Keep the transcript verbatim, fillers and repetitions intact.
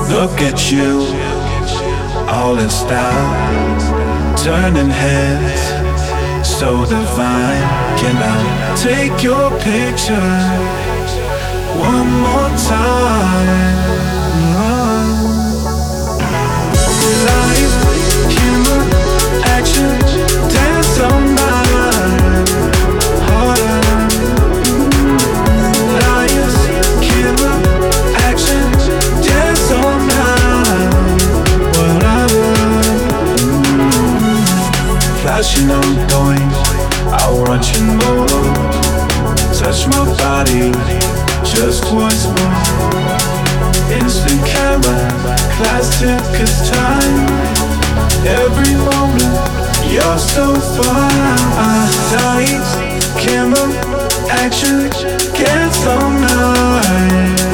Look at you, all in style, turning heads, so divine. Can I take your picture one more time? Life, humor, action, dance all night. Heart, liars, killer, action, dance all night. Whatever. Flashing on going, I want you more. Touch my body, just once more. Instant camera, classic as time. Every moment, you're so fine. Lights, camera, action, dance all night.